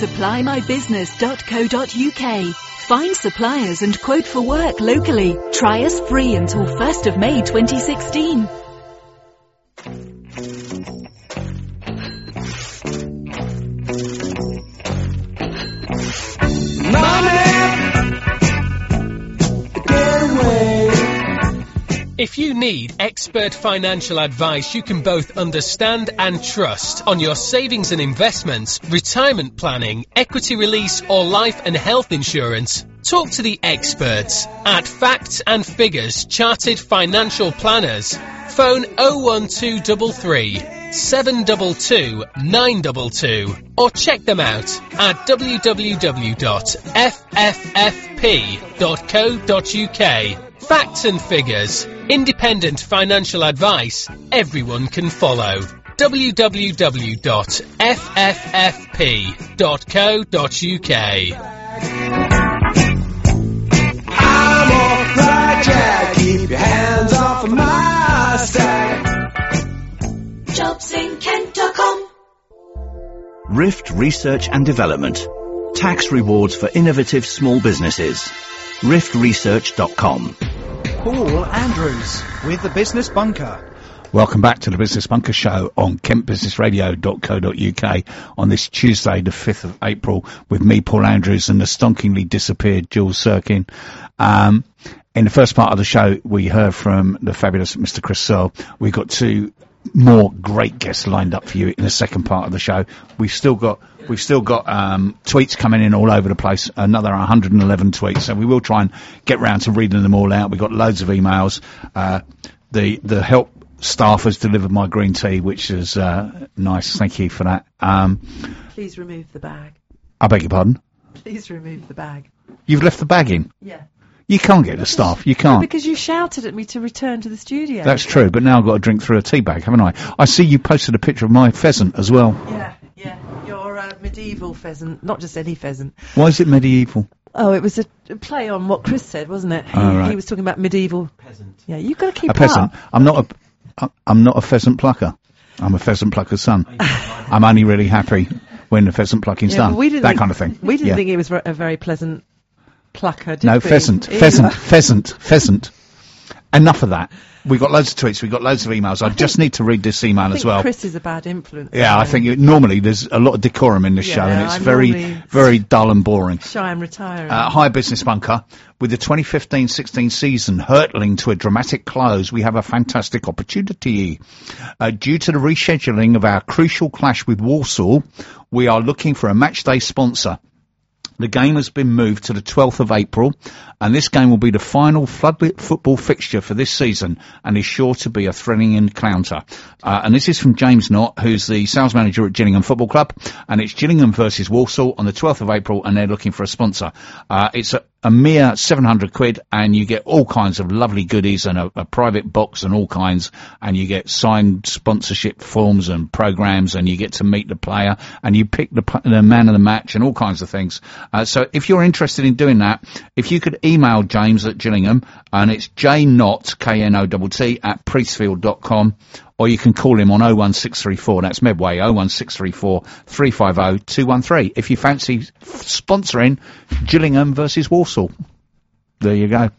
supplyMyBusiness.co.uk. Find suppliers and quote for work locally. Try us free until 1st of May 2016. If you need expert financial advice you can both understand and trust on your savings and investments, retirement planning, equity release or life and health insurance, talk to the experts at Facts and Figures Chartered Financial Planners. Phone 01233 722 922 or check them out at www.fffp.co.uk. Facts and Figures. Independent financial advice everyone can follow. www.fffp.co.uk. I'm alright, Jack. Keep your hands off of my stack. JobsInKent.com. Rift Research and Development. Tax rewards for innovative small businesses. RiftResearch.com. Paul Andrews with the Business Bunker. Welcome back to the Business Bunker Show on kentbusinessradio.co.uk on this Tuesday, the 5th of April, with me, Paul Andrews, and the stonkingly disappeared Jules Sirkin. In the first part of the show, we heard from the fabulous Mr. Chris Searle. We've got two more great guests lined up for you in the second part of the show. We've still got tweets coming in all over the place, another 111 tweets, so we will try and get round to reading them all out. We've got loads of emails. The help staff has delivered my green tea, which is nice. Thank you for that. Please remove the bag. I beg your pardon? Please remove the bag. You've left the bag in? Yeah. You can't get the staff. You can't. Because you shouted at me to return to the studio. That's true, but now I've got to drink through a tea bag, haven't I? I see you posted a picture of my pheasant as well. Yeah. Your medieval pheasant, not just any pheasant. Why is it medieval? Oh, it was a play on what Chris said, wasn't it? Right. He was talking about medieval peasant. Yeah, you've got to keep a peasant. up. I'm not a pheasant plucker. I'm a pheasant plucker's son. I'm only really happy when the pheasant plucking's done. That kind of thing. We didn't think he was a very pleasant plucker, did no, we? pheasant. Enough of that. We've got loads of tweets, we've got loads of emails. I just need to read this email as well. Chris is a bad influence. Yeah, I think normally there's a lot of decorum in this show, and it's very dull and boring. Shy and retiring. Hi, Business Bunker. With the 2015-16 season hurtling to a dramatic close, we have a fantastic opportunity. Due to the rescheduling of our crucial clash with Walsall, we are looking for a matchday sponsor. The game has been moved to the 12th of April, and this game will be the final floodlit football fixture for this season and is sure to be a thrilling encounter. And this is from James Knott, who's the sales manager at Gillingham Football Club, and it's Gillingham versus Walsall on the 12th of April, and they're looking for a sponsor. It's a mere £700, and you get all kinds of lovely goodies and a private box and all kinds, and you get signed sponsorship forms and programs, and you get to meet the player, and you pick the man of the match and all kinds of things. So if you're interested in doing that, if you could email James at Gillingham, and it's jnott, K-N-O-T-T, at priestfield.com, or you can call him on 01634, that's Medway, 01634 350 213, if you fancy sponsoring Gillingham versus Walsall. There you go.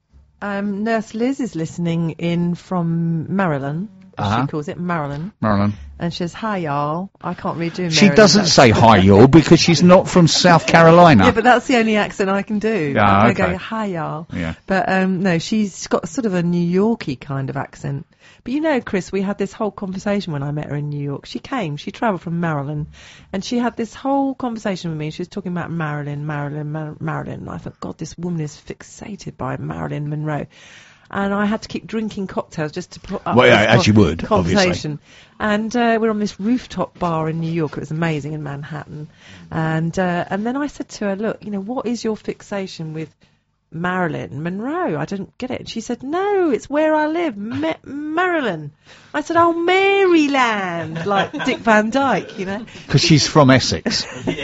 Nurse Liz is listening in from Maryland. She calls it Maryland. And she says, hi, y'all. I can't really do Maryland. She doesn't say hi, y'all, because she's not from South Carolina. Yeah, but that's the only accent I can do. I go, hi, y'all. Yeah. But, no, she's got sort of a New Yorky kind of accent. But you know, Chris, we had this whole conversation when I met her in New York. She travelled from Maryland, and she had this whole conversation with me. She was talking about Marilyn. And I thought, God, this woman is fixated by Marilyn Monroe. And I had to keep drinking cocktails just to put up as you would, conversation. Obviously. And we're on this rooftop bar in New York. It was amazing, in Manhattan. And then I said to her, look, what is your fixation with Marilyn Monroe? I didn't get it. And she said, no, it's where I live, Maryland. I said, oh, Maryland, like Dick Van Dyke, Because she's from Essex.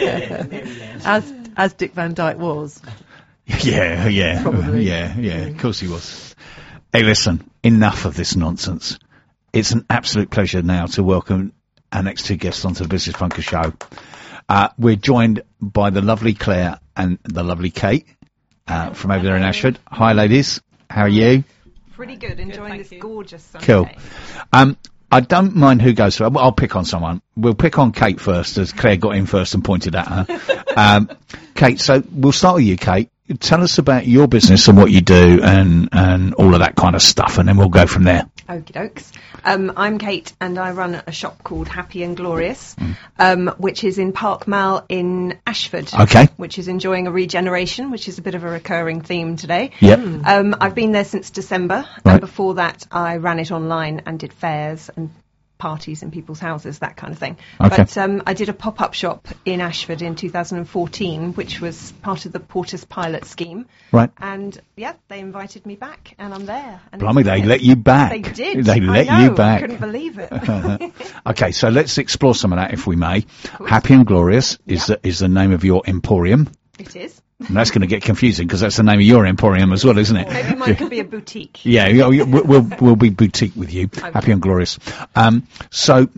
As Dick Van Dyke was. Yeah. Probably. Yeah, of course he was. Hey, listen, enough of this nonsense. It's an absolute pleasure now to welcome our next two guests onto the Business Bunker Show. We're joined by the lovely Claire and the lovely Kate from over there in Ashford. Hi, ladies. How are you? Pretty good. Enjoying this gorgeous sunny Cool. day. I don't mind who goes first. I'll pick on someone. We'll pick on Kate first, as Claire got in first and pointed at her. Kate, so we'll start with you, Kate. Tell us about your business and what you do and all of that kind of stuff, and then we'll go from there. Okie dokes. I'm Kate, and I run a shop called Happy and Glorious, which is in Park Mall in Ashford. Okay. Which is enjoying a regeneration, which is a bit of a recurring theme today. Yep. I've been there since December, Right. and before that I ran it online and did fairs and parties in people's houses, that kind of thing. Okay. But I did a pop-up shop in Ashford in 2014, which was part of the Porter's Pilot scheme. Right. And, yeah, they invited me back, and I'm there. And Blimey, it's they brilliant. let you back. They did. They let I know, you back. I couldn't believe it. Okay, so let's explore some of that, if we may. Happy and Glorious is the name of your emporium. It is. And that's going to get confusing because that's the name of your emporium as well, isn't it? Maybe mine could be a boutique. Yeah, we'll be boutique with you. Happy and Glorious. So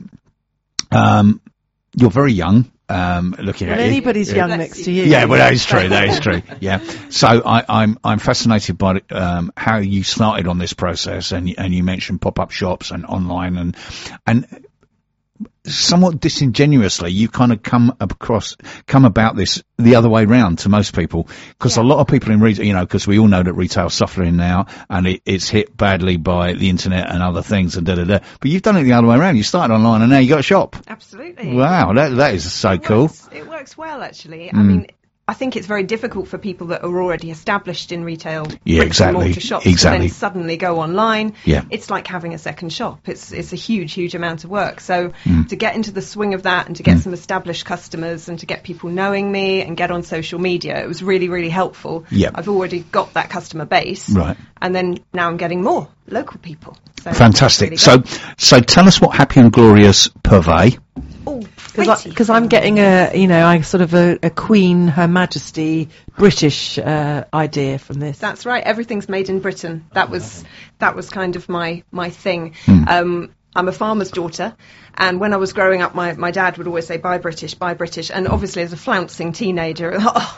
you're very young. Looking at you. Anybody's young Bless next you. to you. Yeah, well, that is true. That is true. Yeah. So I'm fascinated by how you started on this process, and you mentioned pop-up shops and online, and somewhat disingenuously, you kind of come about this the other way round to most people, because a lot of people in retail, because we all know that retail's suffering now, and it's hit badly by the internet and other things, and But you've done it the other way around. You started online, and now you got a shop. Absolutely. Wow, that is so cool. It works well, actually. I mean, I think it's very difficult for people that are already established in retail, Yeah, bricks and exactly. mortar shops, Exactly. to then suddenly go online. Yeah. It's like having a second shop. It's a huge amount of work. So to get into the swing of that and to get some established customers and to get people knowing me and get on social media, it was really, really helpful. Yeah. I've already got that customer base. Right. And then now I'm getting more local people. So Fantastic. it's really good. So tell us what Happy and Glorious purvey. Oh, Because I'm getting a Queen, Her Majesty, British idea from this. That's right. Everything's made in Britain. That was kind of my thing. I'm a farmer's daughter, and when I was growing up, my dad would always say, "Buy British, buy British." And obviously, as a flouncing teenager,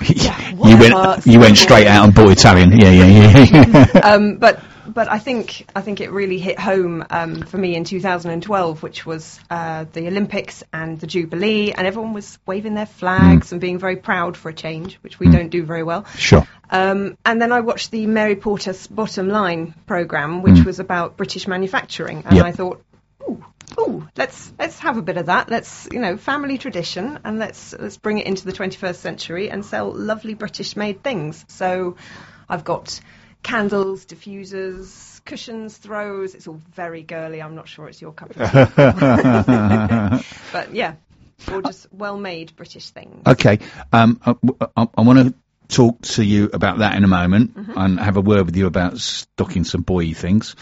You went straight out and bought Italian. Yeah. But I think it really hit home for me in 2012, which was the Olympics and the Jubilee, and everyone was waving their flags and being very proud for a change, which we don't do very well. Sure. And then I watched the Mary Portas Bottom Line programme, which was about British manufacturing, and Yep. I thought, ooh, let's have a bit of that. Let's, family tradition, and let's bring it into the 21st century and sell lovely British-made things. So I've got candles, diffusers, cushions, throws. It's all very girly. I'm not sure it's your cup of tea. But yeah, gorgeous, well-made British things. Okay. I want to talk to you about that in a moment and have a word with you about stocking some boy things.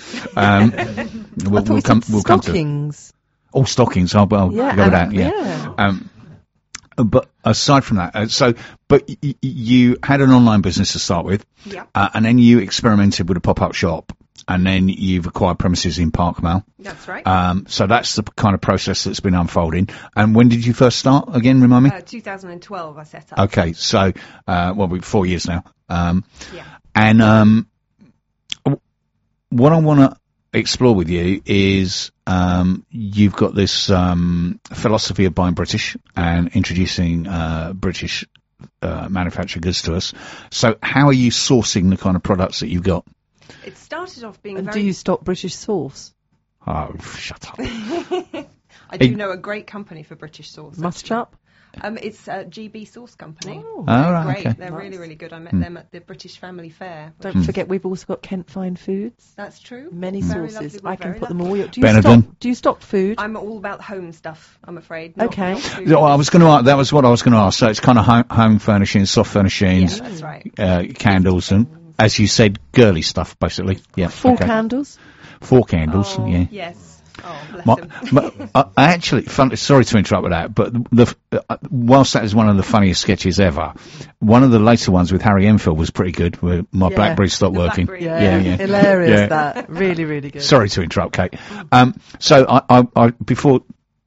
We'll come to stockings. Oh, stockings. I'll go with that. Yeah. Yeah. But aside from that, but you had an online business to start with, Yeah. and then you experimented with a pop-up shop, and then you've acquired premises in Park Mall. That's right. So that's the kind of process that's been unfolding. And when did you first start? Again, remind me. 2012 I set up. Okay, so we're 4 years now. Yeah. And what I want to explore with you is you've got this philosophy of buying British and introducing British manufactured goods to us. So how are you sourcing the kind of products that you've got? It started off being And very... do you stock British sauce? Oh, shut up. I do know a great company for British sauce. Mustchup? It's a GB Sauce Company. Oh. They're right, great. okay. They're really, really good. I met them at the British Family Fair. Don't forget, we've also got Kent Fine Foods. That's true. Many Very sauces. lovely, I can very put them lovely. all. Benetton. Do you stock food? I'm all about home stuff, I'm afraid. Okay. Not food. So I was going to. That was what I was going to ask. So it's kind of home furnishings, soft furnishings, Yeah, that's right. candles, and as you said, girly stuff, basically. Yeah. Four okay. candles? 4 candles. Oh, Yeah. yes. Oh, bless him. I actually, sorry to interrupt with that, but whilst that is one of the funniest sketches ever, one of the later ones with Harry Enfield was pretty good, where my Yeah. BlackBerry stopped The working. BlackBerry. Yeah, Yeah. hilarious Yeah. that. Really, really good. Sorry to interrupt, Kate. So I before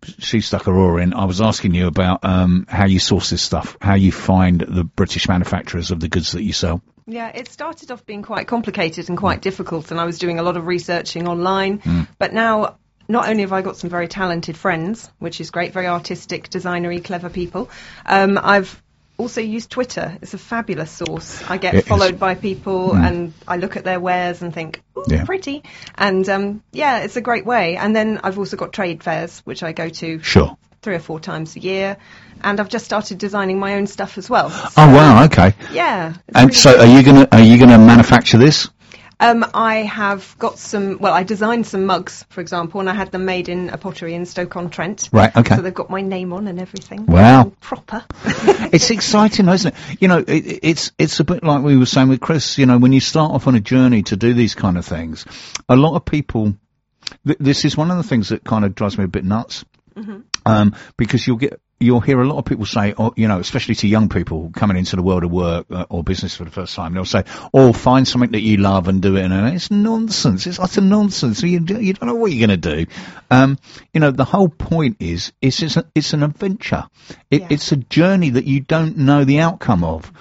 she stuck her oar in. I was asking you about how you source this stuff, how you find the British manufacturers of the goods that you sell. Yeah, it started off being quite complicated and quite difficult, and I was doing a lot of researching online. But now, not only have I got some very talented friends, which is great, very artistic, designery, clever people, I've also used Twitter. It's a fabulous source. I get followed by people and I look at their wares and think, ooh, pretty. And it's a great way. And then I've also got trade fairs, which I go to 3 or 4 times a year. And I've just started designing my own stuff as well. So, oh wow, okay. Yeah. And so are you gonna manufacture this? I have got some, I designed some mugs, for example, and I had them made in a pottery in Stoke-on-Trent. Right, okay. So they've got my name on and everything. Wow. Proper. It's exciting, isn't it? You know, it's a bit like we were saying with Chris, you know, when you start off on a journey to do these kind of things, a lot of people, this is one of the things that kind of drives me a bit nuts. Because you'll hear a lot of people say, you know, especially to young people coming into the world of work or business for the first time, they'll say, find something that you love and do it. And it's nonsense. It's utter nonsense. You don't know what you're going to do. You know, the whole point is, it's an adventure. It's a journey that you don't know the outcome of.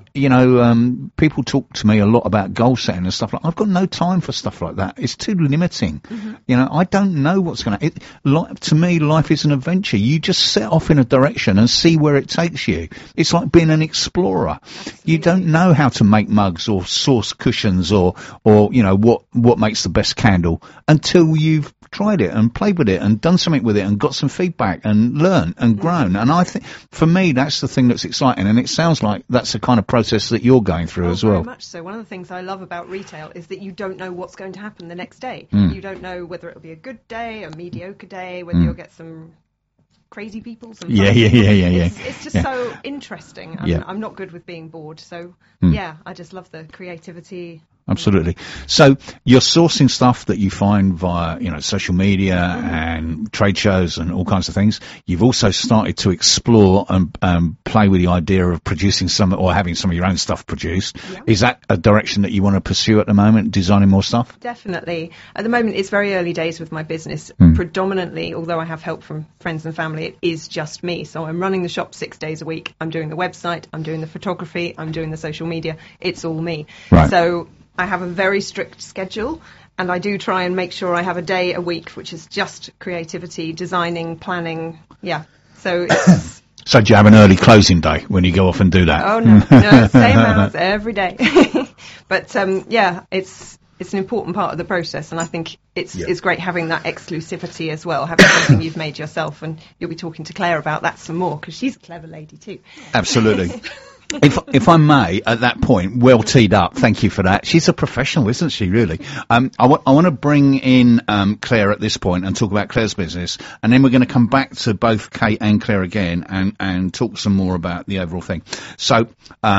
People talk to me a lot about goal setting and stuff like that. I've got no time for stuff like that. It's too limiting. You know, I don't know what's going to... To me, life is an adventure. You just set off in a direction and see where it takes you. It's like being an explorer. Absolutely. You don't know how to make mugs or source cushions or you know, what makes the best candle until you've tried it and played with it and done something with it and got some feedback and learned and grown. And I think, for me, that's the thing that's exciting. And it sounds like that's the kind of process that you're going through as well. Very much so. One of the things I love about retail is that you don't know what's going to happen the next day. You don't know whether it'll be a good day, a mediocre day, whether you'll get some crazy people. Yeah. It's just so interesting. I'm not good with being bored. So, I just love the creativity. Absolutely. So you're sourcing stuff that you find via, you know, social media and trade shows and all kinds of things. You've also started to explore and play with the idea of producing some or having some of your own stuff produced. Yeah. Is that a direction that you want to pursue at the moment, designing more stuff? Definitely. At the moment, it's very early days with my business. Predominantly, although I have help from friends and family, it is just me. So I'm running the shop 6 days a week. I'm doing the website. I'm doing the photography. I'm doing the social media. It's all me. Right. So I have a very strict schedule, and I do try and make sure I have a day a week, which is just creativity, designing, planning. Yeah. So it's... So do you have an early closing day when you go off and do that? Oh, no, same hours every day. But, it's an important part of the process, and I think it's great having that exclusivity as well, having something you've made yourself, and you'll be talking to Claire about that some more, because she's a clever lady too. Absolutely. If I may, at that point, well teed up, thank you for that. She's a professional, isn't she, really? I want to bring in Claire at this point and talk about Claire's business, and then we're going to come back to both Kate and Claire again and talk some more about the overall thing. So,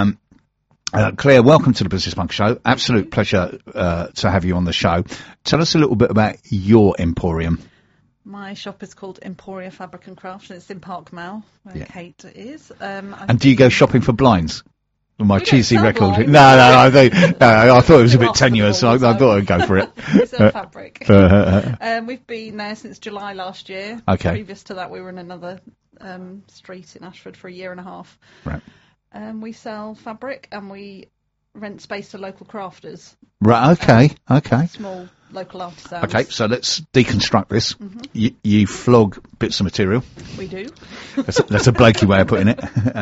Claire, welcome to the Business Bunker Show. Absolute pleasure to have you on the show. Tell us a little bit about your emporium. My shop is called Emporia Fabric and Craft, and it's in Park Mall, where Kate is. And do you go shopping for blinds? My cheesy record. Blinds. No, I thought it was a bit tenuous, so I thought I'd go for it. It's a fabric. We've been there since July last year. Okay. Previous to that, we were in another street in Ashford for a year and a half. Right. We sell fabric and we rent space to local crafters. Right, okay. Small local artisans. Okay, so let's deconstruct this. You flog bits of material. We do. That's a blokey way of putting it.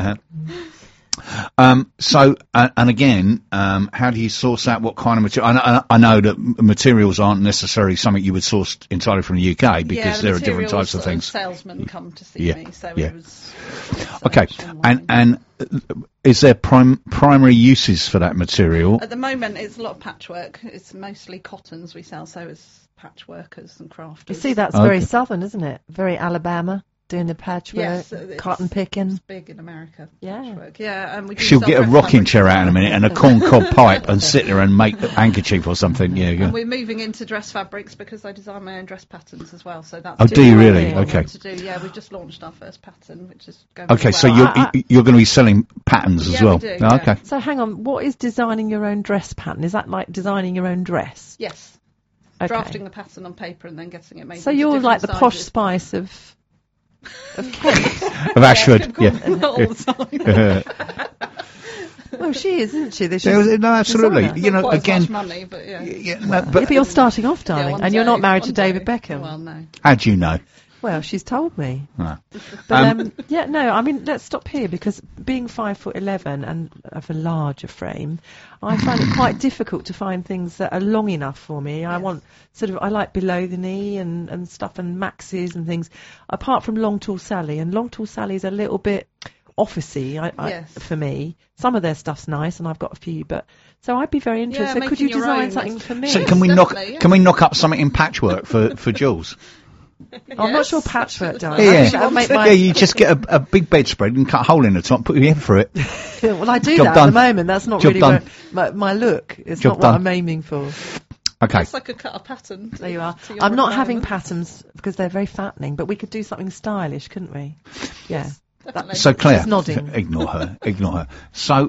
And again, how do you source out what kind of material? I know that materials aren't necessarily something you would source entirely from the UK because there are different types of things. Salesmen come to see me, so it was. Okay, and is there primary uses for that material? At the moment, it's a lot of patchwork. It's mostly cottons we sell, so it's patchworkers and crafters. You see, that's very southern, isn't it? Very Alabama. Doing the patchwork, cotton picking. It's big in America. Patchwork. And she'll get a rocking chair out in a minute and a corncob pipe and sit there and make a handkerchief or something. Yeah. And we're moving into dress fabrics because I design my own dress patterns as well. So that's. Oh, do you really? Okay. To do. Yeah, we've just launched our first pattern, which is going. Okay, so you're going to be selling patterns as well. We do, yeah. Okay. So hang on, what is designing your own dress pattern? Is that like designing your own dress? Yes. Okay. Drafting the pattern on paper and then getting it made. So you're like the posh spice of Of Kent. Of Ashford, yeah. All the time. Well, she is, isn't she? No, absolutely. designer. You know, Quite as again, much money, but yeah. no, Yeah, but you're starting off, darling, one and you're day, not married to one David day. Beckham. Well, no. how do you know? Well, she's told me. No. But yeah, no, I mean, let's stop here because being 5'11" and of a larger frame, I find it quite difficult to find things that are long enough for me. I want I like below the knee and stuff and maxes and things. Apart from Long Tall Sally, and Long Tall Sally's a little bit officey for me. Some of their stuff's nice, and I've got a few, but so I'd be very interested. Could you making your design own, something for me? So Yes, can we definitely, knock up something in patchwork for Jules? I'm not Yes. sure patchwork, darling. Yeah, I think I'd make my, you just get a big bedspread and cut a hole in the top, put your head through it. well, I do Job that done. at the moment. That's not Job really done. my look. It's Job not what done. I'm aiming for. Okay. It's like a cut a pattern. There you are. to your I'm not having requirements. patterns because they're very fattening, but we could do something stylish, couldn't we? Yeah. Definitely. So Claire, She's nodding. ignore her. So,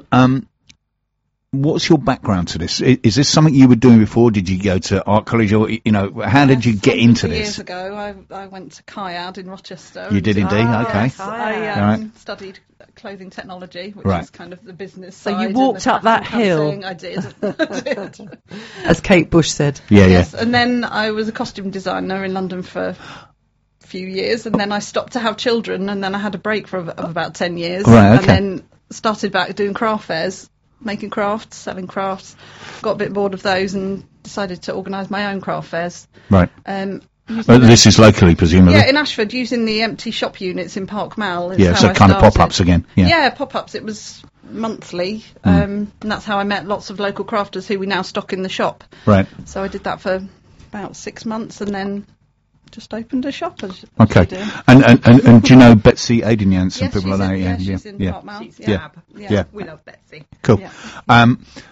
what's your background to this? Is this something you were doing before? Did you go to art college, or how did you get into Years this? ago, I went to CIAD in Rochester. You did indeed. Okay. Yes, I Right. studied clothing technology, which Right. is kind of the business So you side and walked the up that pattern hill? cutting. I did. I did. As Kate Bush said. Yeah, Yes, and then I was a costume designer in London for a few years, and then I stopped to have children, and then I had a break of about 10 years, Right, okay. and then started back doing craft fairs, making crafts, selling crafts. Got a bit bored of those and decided to organise my own craft fairs. Right. Using This is locally, presumably. yeah, in Ashford, using the empty shop units in Park Mall. Is Yeah, how so I kind of started. pop-ups again. Yeah. Pop-ups. It was monthly, and that's how I met lots of local crafters who we now stock in the shop. Right. So I did that for about 6 months, and then just opened a shop. As Okay. you do. And do you know Betsy Aideniance and Yes, people she's like that? in, she's in yeah. Park Mall. She's Yeah. fab. Yeah. We love Betsy. Cool. Yeah.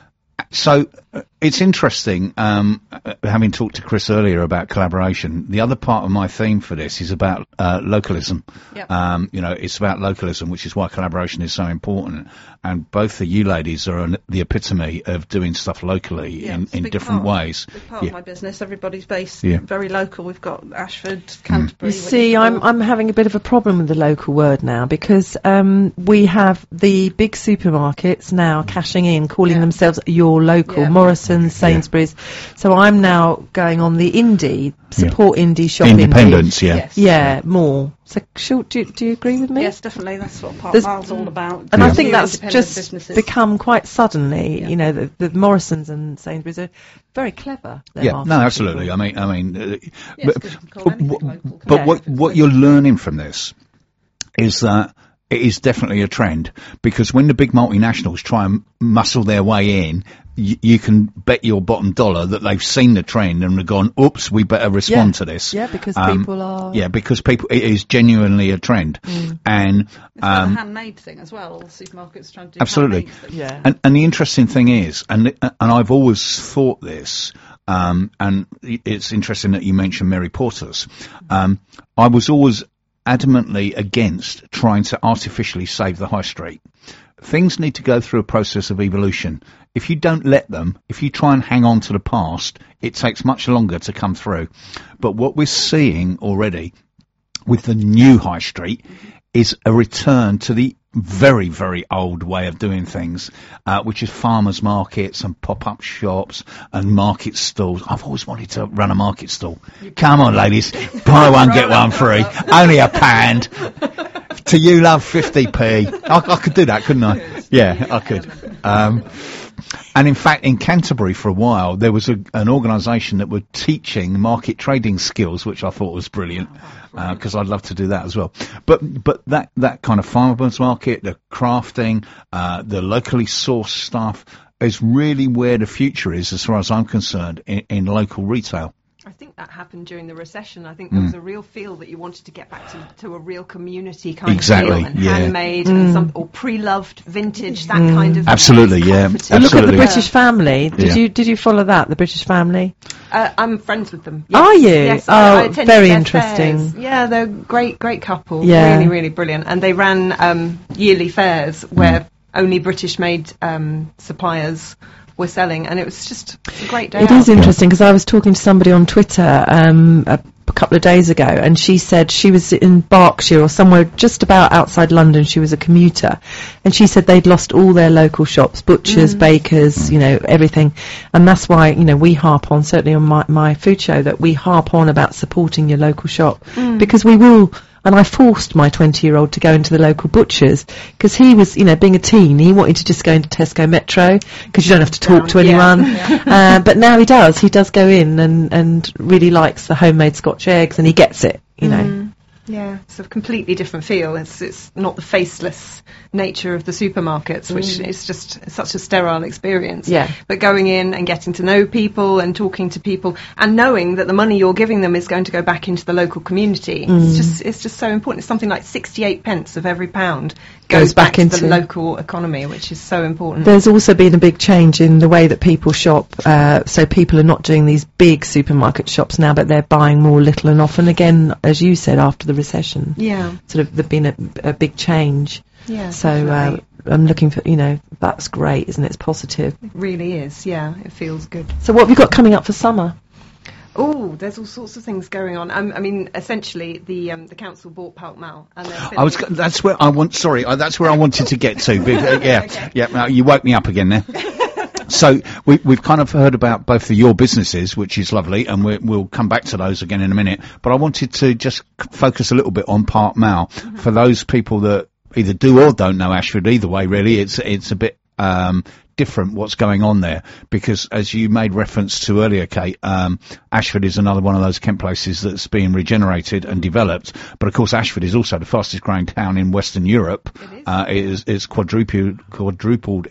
So it's interesting, having talked to Chris earlier about collaboration. The other part of my theme for this is about localism. Yep. It's about localism, which is why collaboration is so important. And both of you ladies are the epitome of doing stuff locally Yeah, it's a in big different part. ways. Big part Yeah. of my business. Everybody's based Yeah. very local. We've got Ashford, Canterbury. You see, I'm having a bit of a problem with the local word now because we have the big supermarkets now cashing in, calling themselves your local, Yeah. Morrison's, Sainsbury's. So I'm now going on the indie, support indie, shop Independence, indie. yeah. Yes. Yeah, more. So, do you agree with me? Yes, definitely. That's what Park There's- Mall's all about. And I Yeah. think New that's independent just businesses. become quite suddenly, Yeah. the Morrisons and Sainsbury's are very clever. their Yeah, no, marketing absolutely. people. I mean, Yes, 'cause you can call anything local, but can't you? what you're learning from this is that it is definitely a trend, because when the big multinationals try and muscle their way in, you can bet your bottom dollar that they've seen the trend and have gone, oops, we better respond to this. Yeah, because people are... Yeah, because it is genuinely a trend. And It's like a handmade thing as well. All the supermarkets trying to do absolutely. handmade things. Yeah. And the interesting thing is, and I've always thought this, and it's interesting that you mentioned Mary Porter's. I was always adamantly against trying to artificially save the high street. Things need to go through a process of evolution. If you don't let them, if you try and hang on to the past, it takes much longer to come through. But what we're seeing already with the new high street is a return to the very, very old way of doing things, which is farmers markets and pop-up shops and market stalls. I've always wanted to run a market stall. Come on, ladies. Buy one, get one free. Only a £1. To you, love, 50p. I could do that, couldn't I? Yeah, I could. And in fact, in Canterbury for a while, there was an organisation that were teaching market trading skills, which I thought was brilliant, because I'd love to do that as well. But that kind of farmers market, the crafting, the locally sourced stuff is really where the future is, as far as I'm concerned, in local retail. I think that happened during the recession. I think there was a real feel that you wanted to get back to a real community kind Exactly, of feel, and yeah. handmade and or pre-loved vintage, that kind of Absolutely, yeah, comforting. And look at the absolutely. British Family. Yeah. Did you follow that? The British Family. I'm friends with them. Are you? Yes, Oh, I attended very their interesting. fairs. Yeah, they're great couple. Yeah. Really, really brilliant. And they ran yearly fairs where only British-made suppliers were selling, and it was just a great day It out. is interesting because I was talking to somebody on Twitter couple of days ago, and she said she was in Berkshire or somewhere just about outside London. She was a commuter, and she said they'd lost all their local shops, butchers, bakers, everything. And that's why, we harp on, certainly on my food show, that we harp on about supporting your local shop, because we will. And I forced my 20-year-old to go into the local butcher's because he was, being a teen, he wanted to just go into Tesco Metro because you don't have to talk to anyone. But now he does. He does go in and really likes the homemade Scotch eggs, and he gets it, Yeah, it's a completely different feel. It's not the faceless nature of the supermarkets, which is just such a sterile experience. Yeah. But going in and getting to know people and talking to people and knowing that the money you're giving them is going to go back into the local community, it's just so important. It's something like 68 pence of every pound goes back into the local economy, which is so important. There's also been a big change in the way that people shop. So people are not doing these big supermarket shops now, but they're buying more little and often. Again, as you said, after the recession, sort of there's been a big change. Yeah. So I'm looking for, that's great, isn't it? It's positive. It really is. Yeah, it feels good. So what have you got coming up for summer? Oh, there's all sorts of things going on. I mean, essentially, the council bought Park Mall, and that's where I wanted to get to. But, you woke me up again there. So we've kind of heard about both of your businesses, which is lovely, and we'll come back to those again in a minute. But I wanted to just focus a little bit on Park Mall for those people that either do or don't know Ashford. Either way, really, it's a bit different what's going on there, because as you made reference to earlier, Kate, Ashford is another one of those Kent places that's being regenerated and developed. But of course, Ashford is also the fastest growing town in Western Europe. It's quadrupled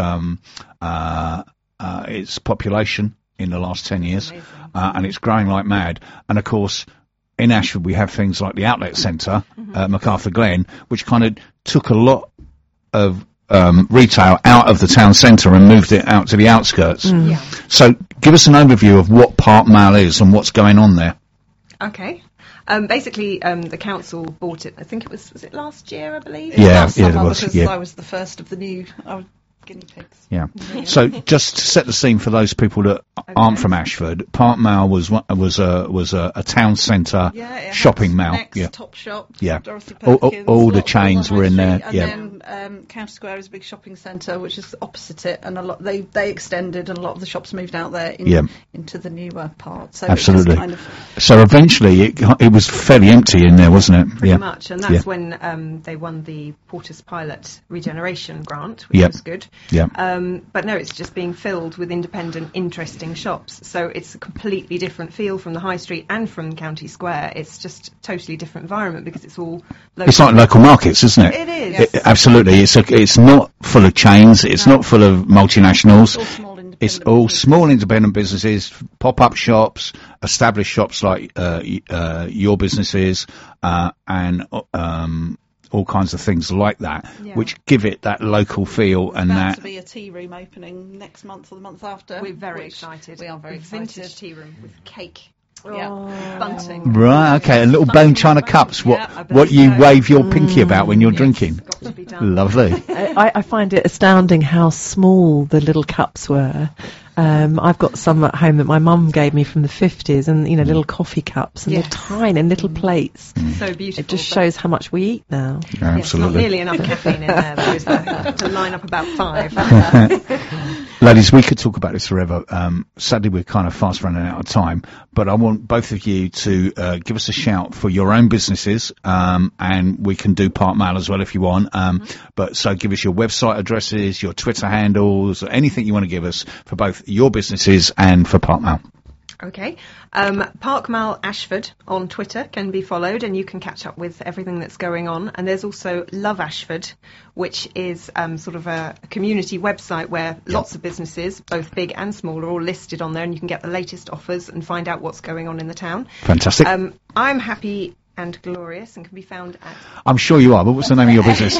its population in the last 10 years, and it's growing like mad. And of course, in Ashford we have things like the outlet centre, MacArthur Glen, which kind of took a lot of retail out of the town centre and moved it out to the outskirts. So give us an overview of what Park Mall is and what's going on there. Okay. Basically, the council bought it. I think it was it last year, I believe? It was. Because I was the first of the new guinea pigs. Yeah. So just to set the scene for those people that aren't from Ashford, Park Mall was a town centre shopping mall. Next, Top Shop. Yeah. Dorothy Perkins, all the chains were in there. And then County Square is a big shopping centre, which is opposite it, and a lot they extended, and a lot of the shops moved out there into the newer part. So absolutely. Kind of so eventually it was fairly empty in there, wasn't it? Pretty much, and that's when they won the Porter's Pilot regeneration grant, which was good. Yeah. But no, it's just being filled with independent, interesting shops. So it's a completely different feel from the High Street and from County Square. It's just a totally different environment because it's all local. It's like local markets, isn't it? It is. Absolutely. It's not full of chains. It's not full of multinationals. It's all small independent businesses, pop-up shops, established shops like your businesses, and all kinds of things like that, which give it that local feel. And that to be a tea room opening next month or the month after. We're very excited. We are very excited. Vintage tea room with cake. Bunting. Right, okay, and little bone china cups. What you wave your pinky about when you're drinking. Got to be done. Lovely. I find it astounding how small the little cups were. I've got some at home that my mum gave me from the 50s, and little coffee cups, and they're tiny, and little plates. So beautiful. It just shows how much we eat now. Absolutely. Not nearly enough caffeine in there, though, is there? Have to line up about 5. Ladies, we could talk about this forever. Sadly, we're kind of fast running out of time, but I want both of you to give us a shout for your own businesses, and we can do Park Mall as well if you want. But so give us your website addresses, your Twitter handles, anything you want to give us for both your businesses and for Park Mall. Okay. Park Mall Ashford on Twitter can be followed, and you can catch up with everything that's going on. And there's also Love Ashford, which is sort of a community website where lots of businesses, both big and small, are all listed on there, and you can get the latest offers and find out what's going on in the town. Fantastic. I'm Happy and Glorious and can be found at... I'm sure you are, but what's the name of your business?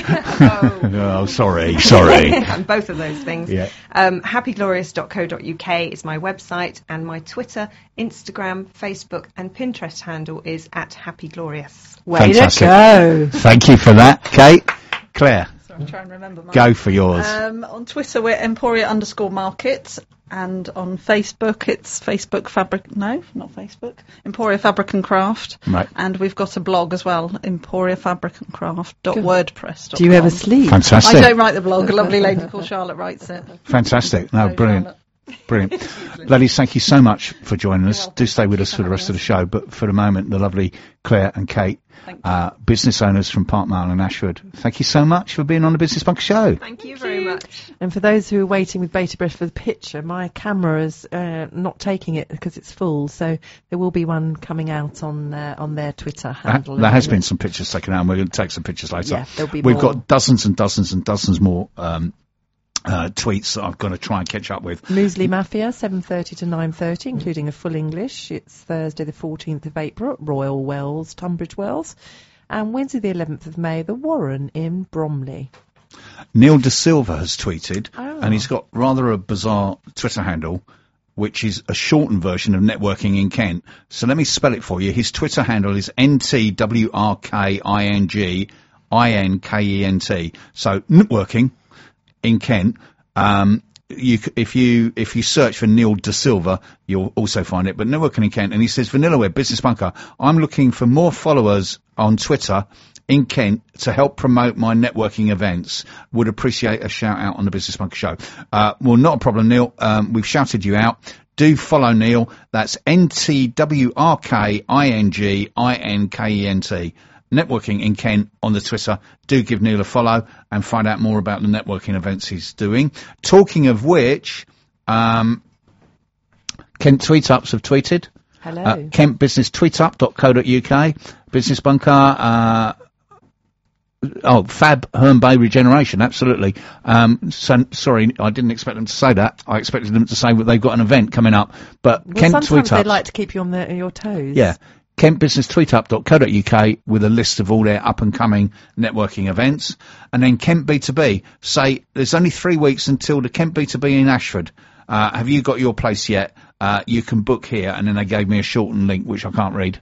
Sorry. And both of those things. Yeah. Happyglorious.co.uk is my website, and my Twitter, Instagram, Facebook and Pinterest handle is @HappyGlorious. Way to go. Thank you for that, Kate. Claire. I'll try and remember mine. Go for yours. On Twitter, we're Emporia_Market. And on Facebook, it's Emporia Fabric and Craft. Right. And we've got a blog as well, emporiafabricandcraft.wordpress.com. Do you ever sleep? Fantastic. I don't write the blog. A lovely lady called Charlotte writes it. Fantastic. No, So, brilliant. Charlotte. Brilliant. Ladies, thank you so much for joining us. welcome. Do stay with Thank us you for for the rest of having the show. But for the moment, the lovely Claire and Kate, Thank you. business owners from Parkmale and Ashford, thank you so much for being on the Business Bunker Show. Thank you very much. And for those who are waiting with bated breath for the picture, my camera is not taking it because it's full, so there will be one coming out on their Twitter handle. There has been some pictures taken out, and we're going to take some pictures later. Yeah, there'll be We've more. got dozens and dozens and dozens more tweets that I've got to try and catch up with. Muesli Mafia, 7:30 to 9:30, including a full English. It's Thursday the 14th of April at Royal Wells, Tunbridge Wells. And Wednesday the 11th of May, the Warren in Bromley. Neil De Silva has tweeted, Oh. and he's got rather a bizarre Twitter handle, which is a shortened version of Networking in Kent. So let me spell it for you. His Twitter handle is NTWRKINGINKENT. So Networking in Kent. If you search for Neil De Silva, you'll also find it. But Networking in Kent, and he says, VanillaWeb Business Bunker, I'm looking for more followers on Twitter in Kent to help promote my networking events. Would appreciate a shout out on the Business Bunker Show. Well, not a problem, Neil. We've shouted you out. Do follow Neil. That's NTWRKINGINKENT. Networking in Kent on the Twitter. Do give Neil a follow and find out more about the networking events he's doing. Talking of which, Kent Tweetups have tweeted. Hello. KentBusinessTweetup.co.uk. Business Bunker. Fab Herne Bay Regeneration, absolutely. Sorry, I didn't expect them to say that. I expected them to say that they've got an event coming up. But Well, Kent sometimes Tweetups. they like to keep you on your toes. Yeah. KentBusinessTweetup.co.uk with a list of all their up-and-coming networking events. And then Kent B2B. Say, there's only 3 weeks until the Kent B2B in Ashford. Have you got your place yet? You can book here. And then they gave me a shortened link, which I can't read.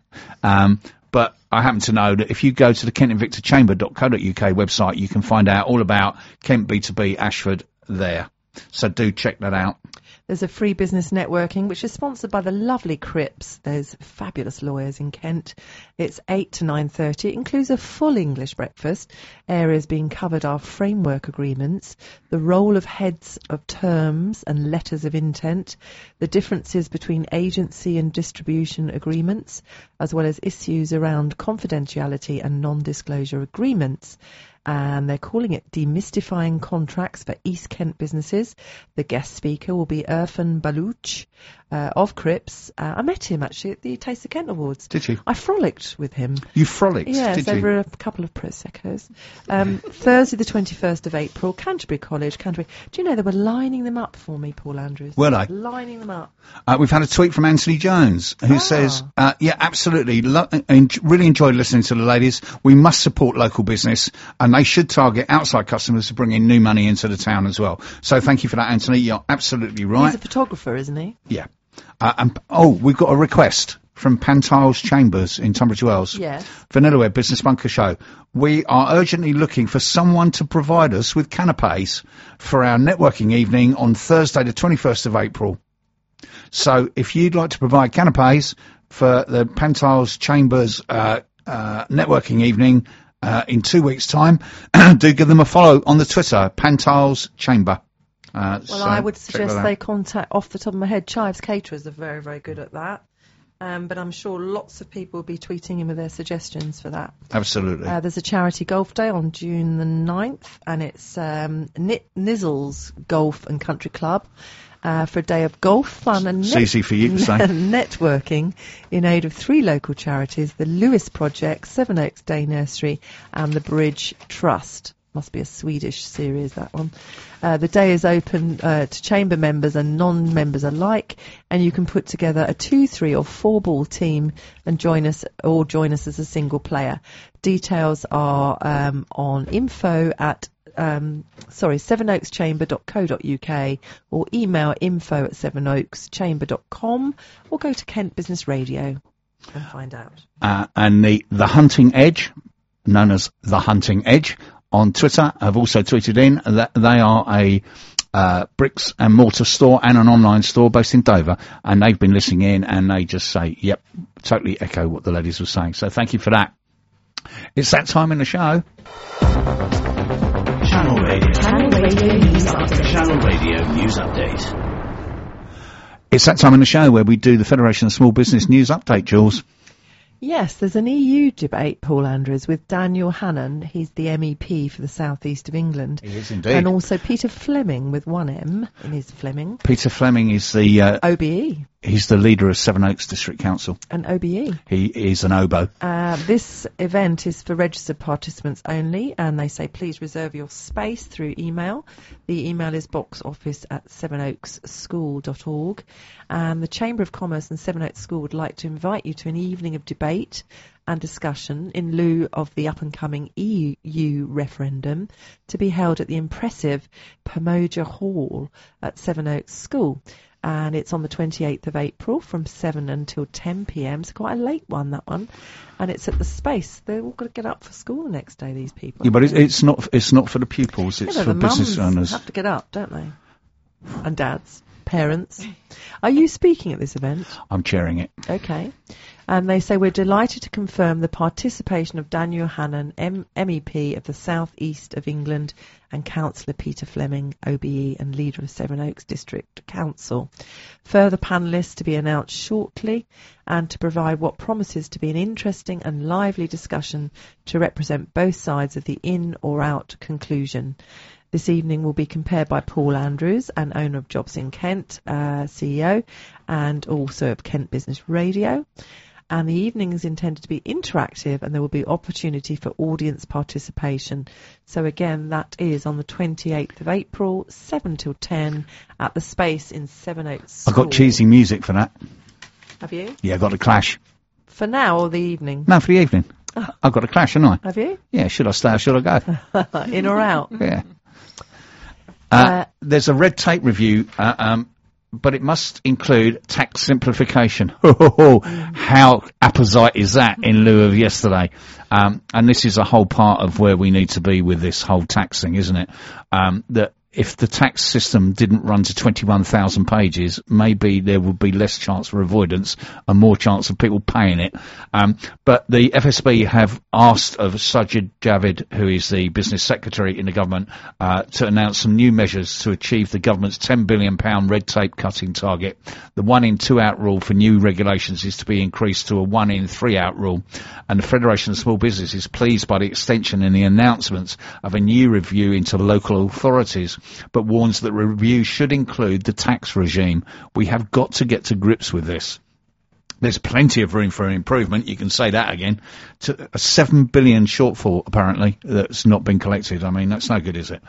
But I happen to know that if you go to the KentInvictorChamber.co.uk website, you can find out all about Kent B2B Ashford there. So do check that out. There's a free business networking, which is sponsored by the lovely Cripps. There's fabulous lawyers in Kent. It's 8 to 9:30. It includes a full English breakfast. Areas being covered are framework agreements, the role of heads of terms and letters of intent, the differences between agency and distribution agreements, as well as issues around confidentiality and non-disclosure agreements. And they're calling it Demystifying Contracts for East Kent Businesses. The guest speaker will be Irfan Baluch of Cripps. I met him actually at the Taste of Kent Awards. Did you? I frolicked with him. You frolicked, Yes, did you? over a couple of Proseccos. Thursday the 21st of April, Canterbury College, Canterbury. Do you know they were lining them up for me, Paul Andrews? Were they? Lining them up. We've had a tweet from Anthony Jones who says, yeah, absolutely. Really enjoyed listening to the ladies. We must support local business and they should target outside customers to bring in new money into the town as well. So thank you for that, Anthony. You're absolutely right. He's a photographer, isn't he? Yeah. We've got a request from Pantiles Chambers in Tunbridge Wells. Yes. VanillaWeb Business Bunker Show. We are urgently looking for someone to provide us with canapes for our networking evening on Thursday the 21st of April. So if you'd like to provide canapes for the Pantiles Chambers networking evening in 2 weeks' time, do give them a follow on the Twitter, Pantiles Chamber. Well, I would suggest they contact, off the top of my head, Chives Caterers are very, very good at that. But I'm sure lots of people will be tweeting in with their suggestions for that. Absolutely. There's a charity golf day on June the 9th, and it's Nizzles Golf and Country Club for a day of golf fun and it's easy for you to say. networking in aid of 3 local charities, the Lewis Project, Seven Oaks Day Nursery, and the Bridge Trust. Must be a Swedish series, that one. The day is open to chamber members and non-members alike, and you can put together a 2, 3 or 4 ball team and join us as a single player. Details are on info at sevenoakschamber.co.uk or email info@sevenoakschamber.com or go to Kent Business Radio and find out. And the Hunting Edge, known as The Hunting Edge, on Twitter have also tweeted in that they are a bricks and mortar store and an online store based in Dover, and they've been listening in, and they just say, yep, totally echo what the ladies were saying. So thank you for that. It's that time in the show. Channel Radio News Update. Channel Radio News Update. It's that time in the show where we do the Federation of Small Business News Update, Jules. Yes, there's an EU debate, Paul Andrews, with Daniel Hannan. He's the MEP for the South East of England. He is indeed. And also Peter Fleming with one M in his Fleming. Peter Fleming is the... OBE. He's the leader of Sevenoaks District Council. An OBE. He is an oboe. This event is for registered participants only, and they say please reserve your space through email. The email is boxoffice@sevenoaksschool.org. And the Chamber of Commerce and Sevenoaks School would like to invite you to an evening of debate and discussion in lieu of the up-and-coming EU referendum to be held at the impressive Pomoja Hall at Sevenoaks School. And it's on the 28th of April from 7 until 10 p.m. It's quite a late one, that one. And it's at the Space. They're all got to get up for school the next day, these people. Yeah, but it's not for the pupils. It's for business owners. Have to get up, don't they? And dads, parents. Are you speaking at this event? I'm chairing it. Okay. And they say we're delighted to confirm the participation of Daniel Hannan, MEP of the South East of England, and Councillor Peter Fleming, OBE, and leader of Sevenoaks District Council. Further panellists to be announced shortly, and to provide what promises to be an interesting and lively discussion to represent both sides of the in or out conclusion. This evening will be compared by Paul Andrews, an owner of Jobs in Kent, CEO, and also of Kent Business Radio. And the evening is intended to be interactive, and there will be opportunity for audience participation. So again, that is on the 28th of April, 7 till 10, at the Space in Sevenoaks. I've got cheesy music for that. Have you? Yeah, I've got a Clash. For now or the evening? No, for the evening. Oh. I've got a Clash, haven't I? Have you? Yeah, should I stay or should I go? In or out? Yeah. There's a red tape review, but it must include tax simplification. How apposite is that in lieu of yesterday? And this is a whole part of where we need to be with this whole tax thing, isn't it? That if the tax system didn't run to 21,000 pages, maybe there would be less chance for avoidance and more chance of people paying it. But the FSB have asked of Sajid Javid, who is the business secretary in the government, to announce some new measures to achieve the government's £10 billion red tape cutting target. The 1 in 2 out rule for new regulations is to be increased to a 1 in 3 out rule. And the Federation of Small Business is pleased by the extension in the announcements of a new review into local authorities, but warns that review should include the tax regime. We have got to get to grips with this. There's plenty of room for improvement. You can say that again. To a 7 billion shortfall, apparently, that's not been collected. I mean, that's no good, is it?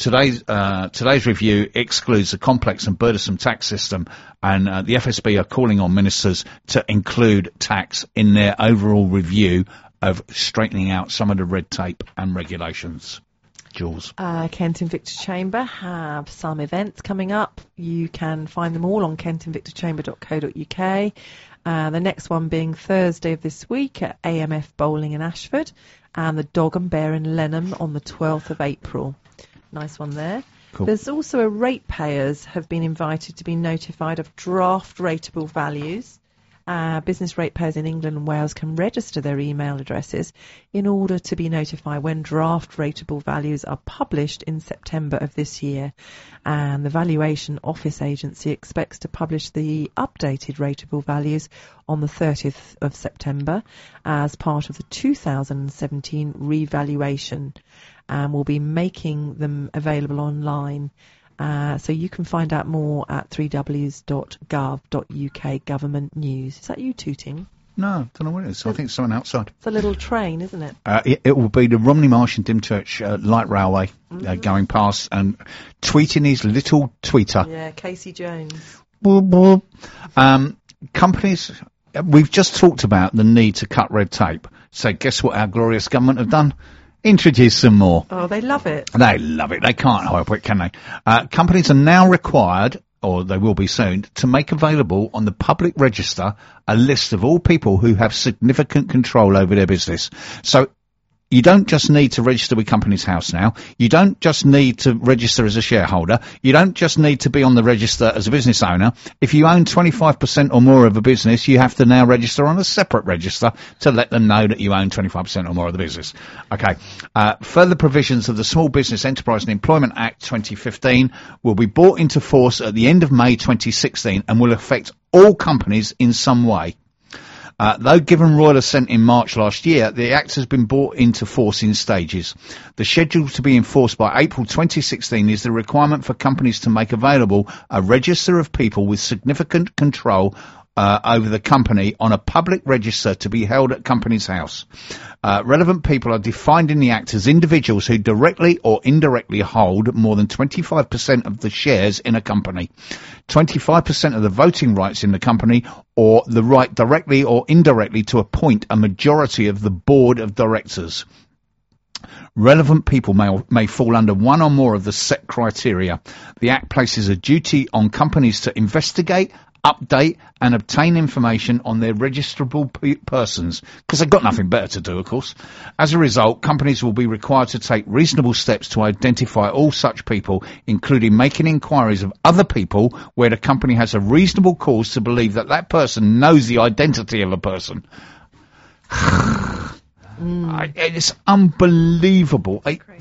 Today's review excludes a complex and burdensome tax system, and the FSB are calling on ministers to include tax in their overall review of straightening out some of the red tape and regulations. Jules. Kent Invictus Chamber have some events coming up. You can find them all on kentinvictuschamber.co.uk. The next one being Thursday of this week at AMF Bowling in Ashford, and the Dog and Bear in Lenham on the 12th of April. Nice one there. Cool. There's also a ratepayers have been invited to be notified of draft rateable values. Business ratepayers in England and Wales can register their email addresses in order to be notified when draft rateable values are published in September of this year. And the Valuation Office Agency expects to publish the updated rateable values on the 30th of September as part of the 2017 revaluation, and will be making them available online. So you can find out more at www.gov.uk government news. Is that you tooting? No, I don't know what it is. I think it's someone outside. It's a little train, isn't it? It will be the Romney Marsh and Dymchurch light railway going past and tweeting his little tweeter. Yeah, Casey Jones. Companies, we've just talked about the need to cut red tape. So guess what our glorious government have done? Introduce some more. Oh, they love it. They love it. They can't help it, can they? Companies are now required, or they will be soon, to make available on the public register a list of all people who have significant control over their business. So You don't just need to register with Companies House now. You don't just need to register as a shareholder. You don't just need to be on the register as a business owner. If you own 25% or more of a business, you have to now register on a separate register to let them know that you own 25% or more of the business. Okay. Further provisions of the Small Business Enterprise and Employment Act 2015 will be brought into force at the end of May 2016 and will affect all companies in some way. Though given royal assent in March last year, the Act has been brought into force in stages. The schedule to be enforced by April 2016 is the requirement for companies to make available a register of people with significant control over the company on a public register to be held at Companies House. Relevant people are defined in the Act as individuals who directly or indirectly hold more than 25% of the shares in a company, 25% of the voting rights in the company, or the right directly or indirectly to appoint a majority of the board of directors. Relevant people may fall under one or more of the set criteria. The Act places a duty on companies to investigate, update and obtain information on their registrable persons, because they've got nothing better to do, of course. As a result, companies will be required to take reasonable steps to identify all such people, including making inquiries of other people where the company has a reasonable cause to believe that that person knows the identity of a person. It's unbelievable.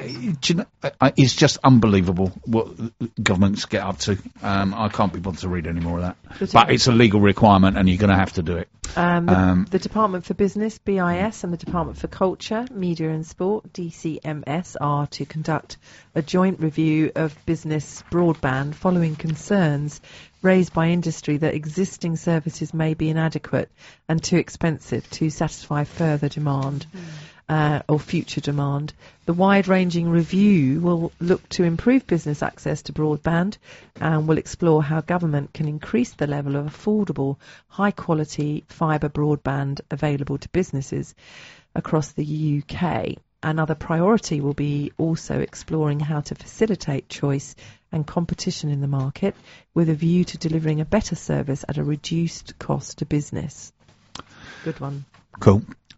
It's just unbelievable what governments get up to. I can't be bothered to read any more of that. But it's a legal requirement and you're going to have to do it. The Department for Business, BIS, and the Department for Culture, Media and Sport, DCMS, are to conduct a joint review of business broadband following concerns raised by industry that existing services may be inadequate and too expensive to satisfy further demand or future demand. The wide-ranging review will look to improve business access to broadband and will explore how government can increase the level of affordable, high-quality fibre broadband available to businesses across the UK. Another priority will be also exploring how to facilitate choice and competition in the market with a view to delivering a better service at a reduced cost to business. Good one. Cool.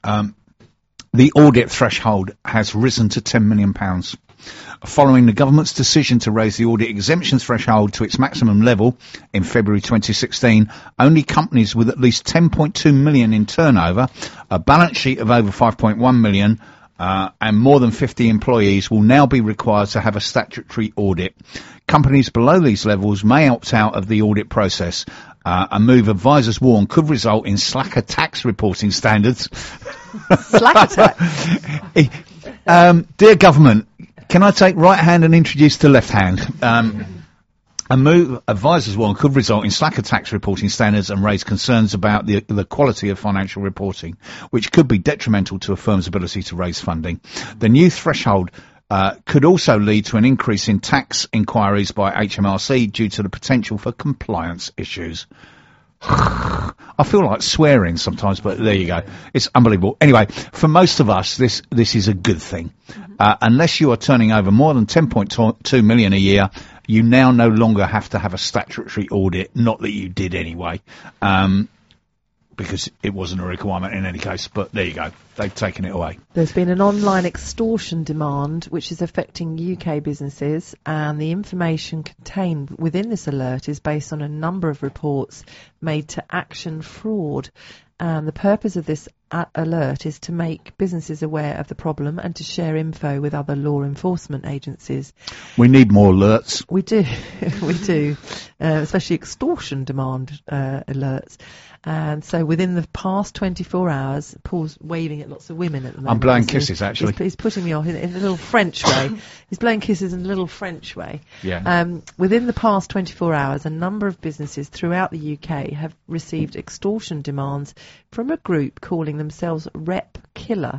The audit threshold has risen to £10 million. Following the government's decision to raise the audit exemption threshold to its maximum level in February 2016, only companies with at least 10.2 million in turnover, a balance sheet of over 5.1 million, and more than 50 employees will now be required to have a statutory audit. Companies below these levels may opt out of the audit process. A move, advisors warn, could result in slacker tax reporting standards. Slacker tax? Dear government, can I take right hand and introduce the left hand? A move, advisors warn, could result in slacker tax reporting standards and raise concerns about the quality of financial reporting, which could be detrimental to a firm's ability to raise funding. The new threshold could also lead to an increase in tax inquiries by HMRC due to the potential for compliance issues. I feel like swearing sometimes, but there you go. It's unbelievable. Anyway, for most of us, this is a good thing. Unless you are turning over more than 10.2 million a year, you now no longer have to have a statutory audit. Not that you did anyway, because it wasn't a requirement in any case. But there you go. They've taken it away. There's been an online extortion demand which is affecting UK businesses, and the information contained within this alert is based on a number of reports made to Action Fraud. And the purpose of this alert is to make businesses aware of the problem and to share info with other law enforcement agencies. We need more alerts. We do, we do, especially extortion demand alerts. And so within the past 24 hours, Paul's waving at lots of women at the moment. I'm blowing kisses, actually. He's putting me off in a little French way. He's blowing kisses in a little French way. Yeah. Within the past 24 hours, a number of businesses throughout the UK have received extortion demands from a group calling themselves Rep Killer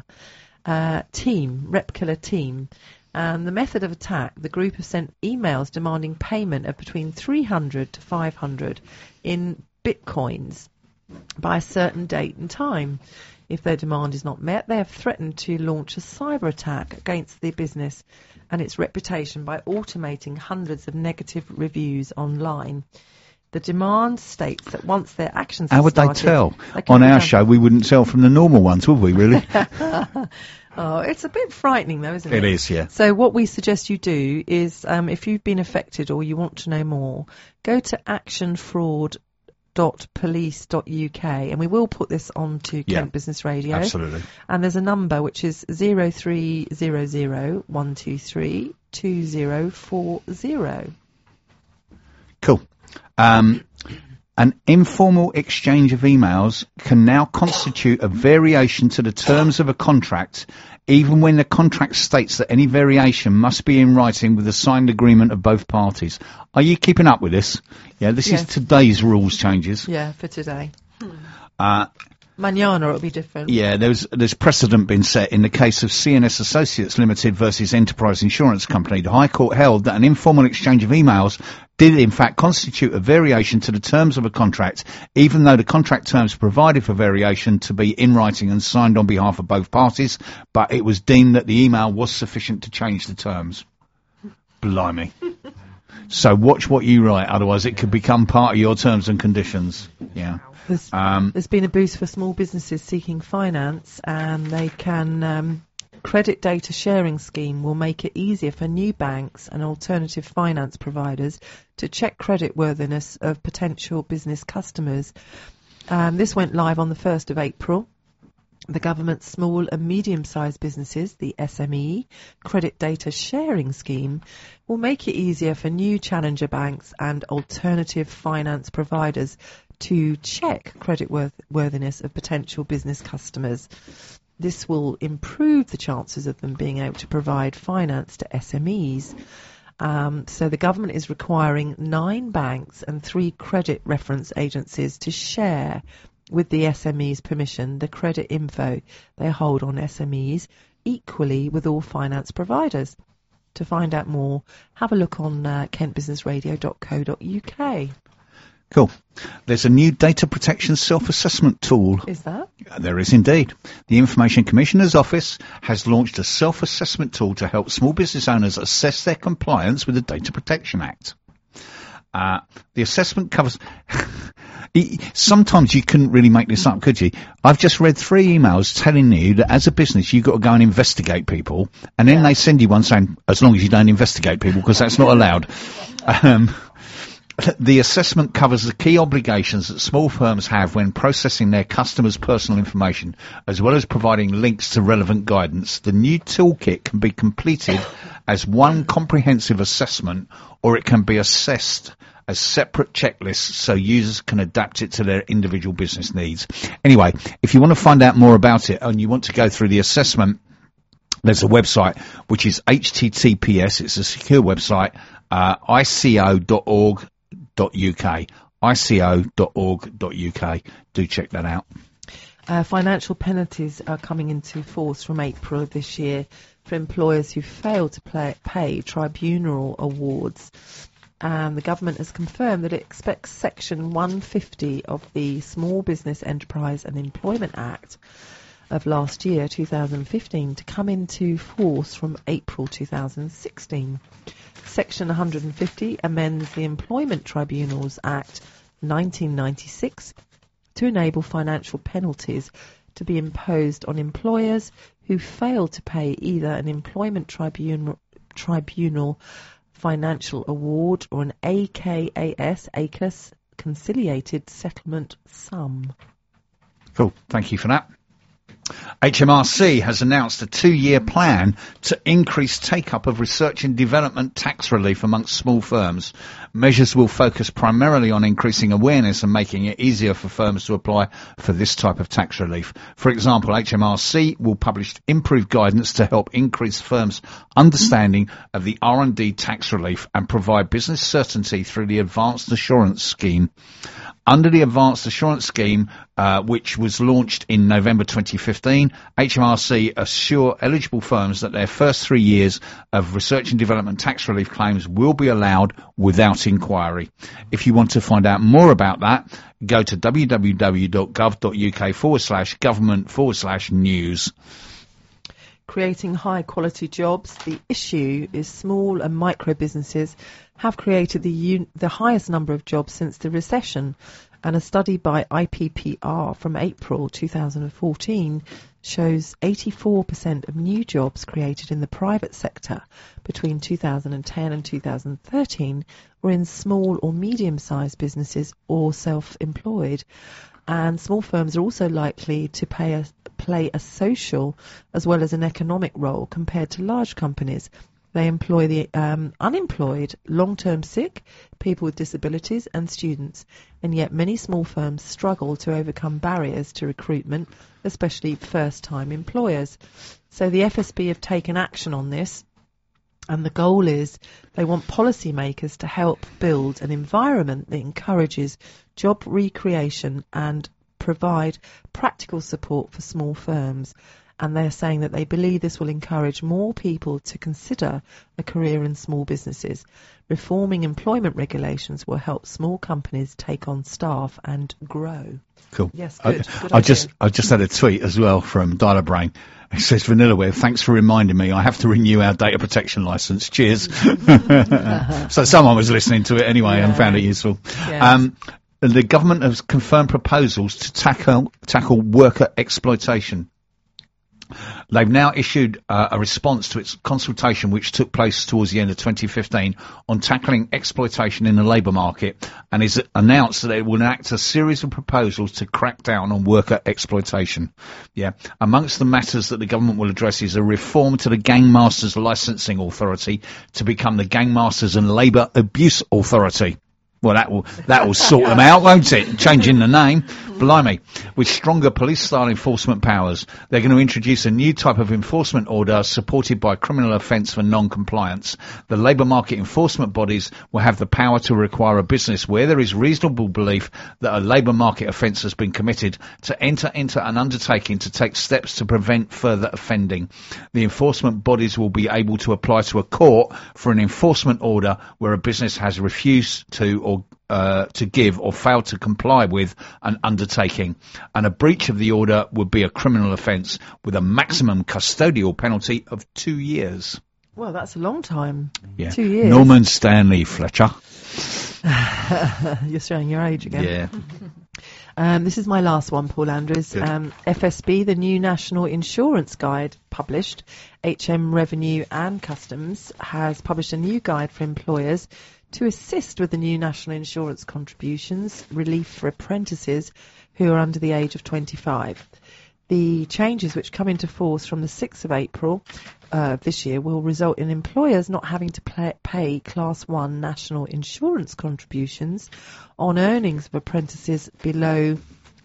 Team. And the method of attack, the group have sent emails demanding payment of between 300 to 500 in bitcoins by a certain date and time. If their demand is not met, they have threatened to launch a cyber attack against the business and its reputation by automating hundreds of negative reviews online. The demand states that once their actions How would they tell? On our show, we wouldn't tell from the normal ones, would we, really? Oh, it's a bit frightening though, isn't it? It is, yeah. So what we suggest you do is, if you've been affected or you want to know more, go to actionfraud.police.uk, and we will put this on to Kent Business Radio. Absolutely. And there's a number which is 0300 123 2040. Cool. An informal exchange of emails can now constitute a variation to the terms of a contract, even when the contract states that any variation must be in writing with a signed agreement of both parties. Are you keeping up with this? Yeah, this is today's rules changes. Yeah, for today. Mañana it'll be different. Yeah, there's precedent been set in the case of CNS Associates Limited versus Enterprise Insurance Company. The High Court held that an informal exchange of emails did in fact constitute a variation to the terms of a contract, even though the contract terms provided for variation to be in writing and signed on behalf of both parties, but it was deemed that the email was sufficient to change the terms. Blimey. So watch what you write, otherwise it could become part of your terms and conditions. Yeah. There's been a boost for small businesses seeking finance, and they can credit data sharing scheme will make it easier for new banks and alternative finance providers to check creditworthiness of potential business customers. This went live on the 1st of April. The government's small and medium-sized businesses, the SME credit data sharing scheme, will make it easier for new challenger banks and alternative finance providers to check creditworthiness of potential business customers. This will improve the chances of them being able to provide finance to SMEs. So the government is requiring 9 banks and 3 credit reference agencies to share with the SME's permission the credit info they hold on SMEs equally with all finance providers. To find out more, have a look on kentbusinessradio.co.uk. Cool. There's a new data protection self-assessment tool. Is that? There is indeed. The Information Commissioner's Office has launched a self-assessment tool to help small business owners assess their compliance with the Data Protection Act. The assessment covers... Sometimes you couldn't really make this up, could you? I've just read 3 emails telling you that as a business you've got to go and investigate people, and then they send you one saying, as long as you don't investigate people, because that's not allowed. The assessment covers the key obligations that small firms have when processing their customers' personal information, as well as providing links to relevant guidance. The new toolkit can be completed as one comprehensive assessment, or it can be assessed as separate checklists so users can adapt it to their individual business needs. Anyway, if you want to find out more about it and you want to go through the assessment, there's a website which is https, it's a secure website, ico.org.uk, ico.org.uk. Do check that out. Financial penalties are coming into force from April of this year for employers who fail to pay tribunal awards. The government has confirmed that it expects Section 150 of the Small Business Enterprise and Employment Act of last year, 2015, to come into force from April 2016. Section 150 amends the Employment Tribunals Act 1996 to enable financial penalties to be imposed on employers who fail to pay either an employment tribunal financial award or an ACAS conciliated settlement sum. Cool, thank you for that. HMRC has announced a 2-year plan to increase take-up of research and development tax relief amongst small firms. Measures will focus primarily on increasing awareness and making it easier for firms to apply for this type of tax relief. For example, HMRC will publish improved guidance to help increase firms' understanding of the R&D tax relief and provide business certainty through the Advanced Assurance Scheme. Under the Advanced Assurance Scheme, which was launched in November 2015, HMRC assure eligible firms that their first 3 years of research and development tax relief claims will be allowed without inquiry. If you want to find out more about that, go to www.gov.uk/government/news. Creating high quality jobs. The issue is small and micro businesses have created the highest number of jobs since the recession. And a study by IPPR from April 2014 shows 84% of new jobs created in the private sector between 2010 and 2013 were in small or medium-sized businesses or self-employed. And small firms are also likely to play a social as well as an economic role compared to large companies. They employ the unemployed, long-term sick, people with disabilities and students. And yet many small firms struggle to overcome barriers to recruitment, especially first-time employers. So the FSB have taken action on this. And the goal is they want policymakers to help build an environment that encourages job recreation and provide practical support for small firms. And they're saying that they believe this will encourage more people to consider a career in small businesses. Reforming employment regulations will help small companies take on staff and grow. Cool. Yes, good. I just had a tweet as well from Dialer Brain. It says, VanillaWare, thanks for reminding me I have to renew our data protection license. Cheers. So someone was listening to it anyway and found it useful. Yes. The government has confirmed proposals to tackle worker exploitation. They've now issued a response to its consultation, which took place towards the end of 2015, on tackling exploitation in the labour market, and is announced that it will enact a series of proposals to crack down on worker exploitation. Yeah. Amongst the matters that the government will address is a reform to the Gangmasters Licensing Authority to become the Gangmasters and Labour Abuse Authority. Well, that will sort them out, won't it? Changing the name. Blimey. With stronger police-style enforcement powers, they're going to introduce a new type of enforcement order supported by criminal offence for non-compliance. The labour market enforcement bodies will have the power to require a business where there is reasonable belief that a labour market offence has been committed to enter into an undertaking to take steps to prevent further offending. The enforcement bodies will be able to apply to a court for an enforcement order where a business has refused to give or failed to comply with an undertaking, and a breach of the order would be a criminal offence with a maximum custodial penalty of 2 years. Well, that's a long time. Yeah. 2 years. Norman Stanley Fletcher. You're showing your age again. Yeah. This is my last one, Paul Andrews. FSB, the new National Insurance Guide, published. HM Revenue and Customs has published a new guide for employers to assist with the new national insurance contributions relief for apprentices who are under the age of 25. The changes, which come into force from the 6th of April this year, will result in employers not having to pay Class 1 national insurance contributions on earnings of apprentices below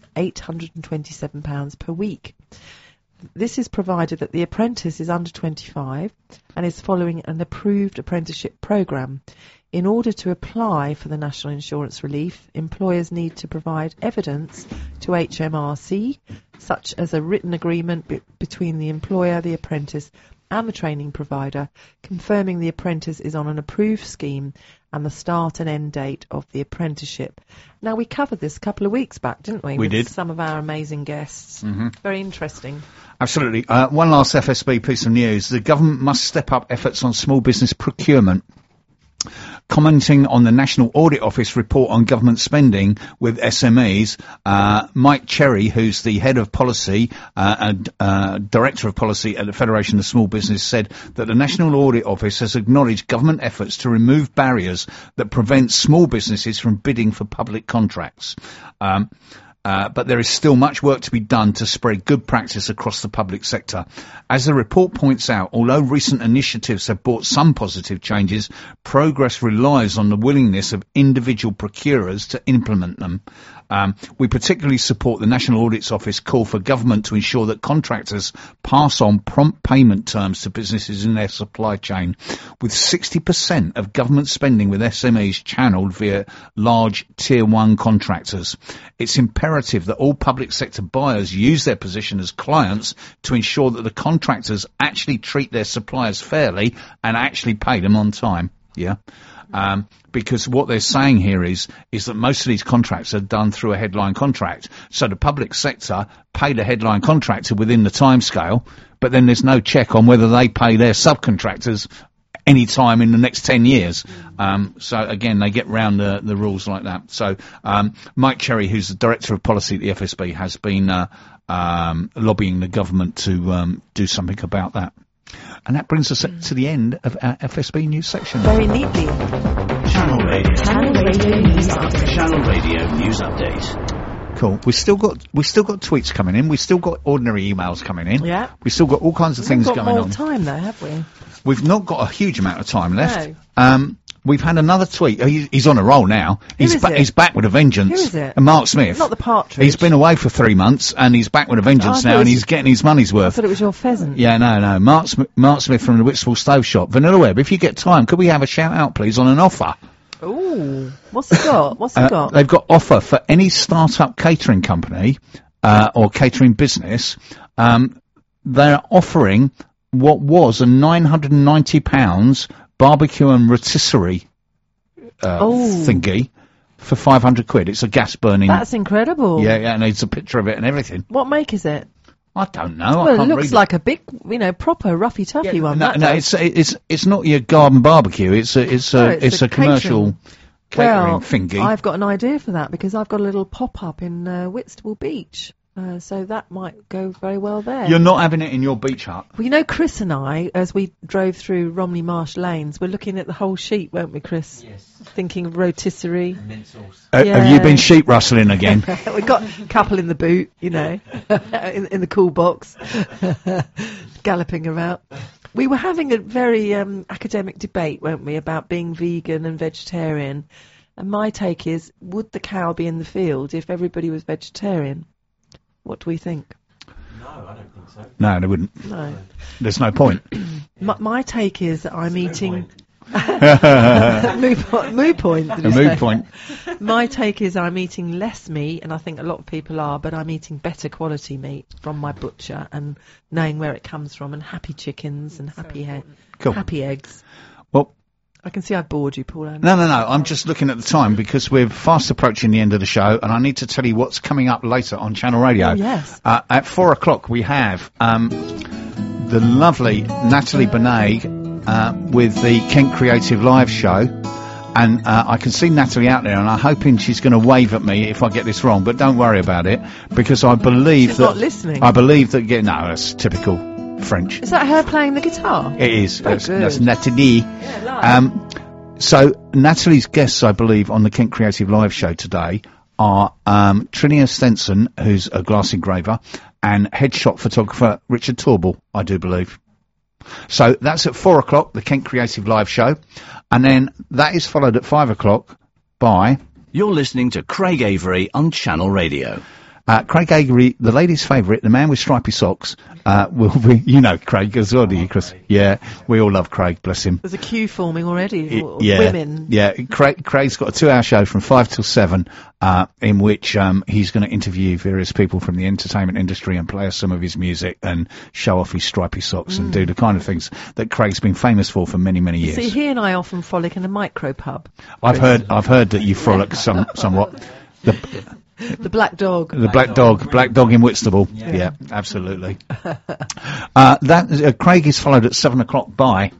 £827 per week. This is provided that the apprentice is under 25 and is following an approved apprenticeship programme. In order to apply for the national insurance relief, employers need to provide evidence to HMRC, such as a written agreement between the employer, the apprentice and the training provider, confirming the apprentice is on an approved scheme and the start and end date of the apprenticeship. Now, we covered this a couple of weeks back, didn't we? We did. With some of our amazing guests. Mm-hmm. Very interesting. Absolutely. One last FSB piece of news. The government must step up efforts on small business procurement. Commenting on the National Audit Office report on government spending with SMEs, Mike Cherry, who's the head of policy and director of policy at the Federation of Small Business, said that the National Audit Office has acknowledged government efforts to remove barriers that prevent small businesses from bidding for public contracts. But there is still much work to be done to spread good practice across the public sector. As the report points out, although recent initiatives have brought some positive changes, progress relies on the willingness of individual procurers to implement them. We particularly support the National Audit Office call for government to ensure that contractors pass on prompt payment terms to businesses in their supply chain, with 60% of government spending with SMEs channelled via large Tier 1 contractors. It's imperative that all public sector buyers use their position as clients to ensure that the contractors actually treat their suppliers fairly and actually pay them on time. Yeah. Because what they're saying here is that most of these contracts are done through a headline contract. So the public sector pay the headline contractor within the timescale, but then there's no check on whether they pay their subcontractors any time in the next 10 years. So again, they get round the rules like that. So Mike Cherry, who's the Director of Policy at the FSB, has been lobbying the government to do something about that. And that brings us to the end of our FSB news section. Very neatly. Channel Radio News Update. Channel Radio News Update. Cool. We've still got tweets coming in. We've still got ordinary emails coming in. Yeah. We've still got all kinds of things going on. We've got more time though, have we? We've not got a huge amount of time left. No. We've had another tweet. He's on a roll now. He's back with a vengeance. Who is it? Mark Smith. Not the partridge. He's been away for 3 months and he's back with a vengeance now, and he's getting his money's worth. I thought it was your pheasant. Yeah, no. Mark Smith from the Whitstable Stove Shop. Vanilla Web, if you get time, could we have a shout out, please, on an offer? Ooh, what's he got? They've got offer for any start-up catering company or catering business. They're offering what was a £990 barbecue and rotisserie thingy for £500. It's a gas burning. That's incredible. Yeah, and it's a picture of it and everything. What make is it? I don't know. Well, it looks like a big, proper roughy toughy one. No, it's not your garden barbecue. It's a commercial catering thingy. I've got an idea for that because I've got a little pop up in Whitstable Beach. So that might go very well there. You're not having it in your beach hut? Well, Chris and I, as we drove through Romney Marsh Lanes, we're looking at the whole sheet, weren't we, Chris? Yes. Thinking of rotisserie. And mint sauce. Have you been sheep rustling again? We've got a couple in the boot, in the cool box, galloping around. We were having a very academic debate, weren't we, about being vegan and vegetarian. And my take is, would the cow be in the field if everybody was vegetarian? What do we think? No, I don't think so. No, they wouldn't. No. There's no point. My take is that I'm eating... Moo point. Moo point. My take is I'm eating less meat, and I think a lot of people are, but I'm eating better quality meat from my butcher and knowing where it comes from, and happy chickens and happy eggs. Well, I can see I bored you, Paul. No. I'm just looking at the time because we're fast approaching the end of the show, and I need to tell you what's coming up later on Channel Radio. Oh, yes. At 4 o'clock we have the lovely Natalie Benet with the Kent Creative Live show. And I can see Natalie out there, and I'm hoping she's going to wave at me if I get this wrong. But don't worry about it, because I believe she's not listening. I believe that. No, that's typical French. Is that her playing the guitar? It is. That's Natalie. Yeah, so Natalie's guests, I believe, on the Kent Creative Live show today are Trinia Stenson, who's a glass engraver, and headshot photographer Richard Torble, I do believe. So that's at 4 o'clock, the Kent Creative Live show. And then that is followed at 5 o'clock by... You're listening to Craig Avery on Channel Radio. Craig Avery, the ladies' favourite, the man with stripy socks, will be... Craig as well, do you, Chris? Yeah, we all love Craig, bless him. There's a queue forming already. Women. Yeah, Craig's got a 2-hour show from 5 till 7, in which he's going to interview various people from the entertainment industry and play us some of his music and show off his stripy socks and do the kind of things that Craig's been famous for many, many years. See, he and I often frolic in a micro pub. I've heard that you frolic somewhat. The Black Dog. The Black Dog in Whitstable. Yeah, absolutely. Craig is followed at 7 o'clock by...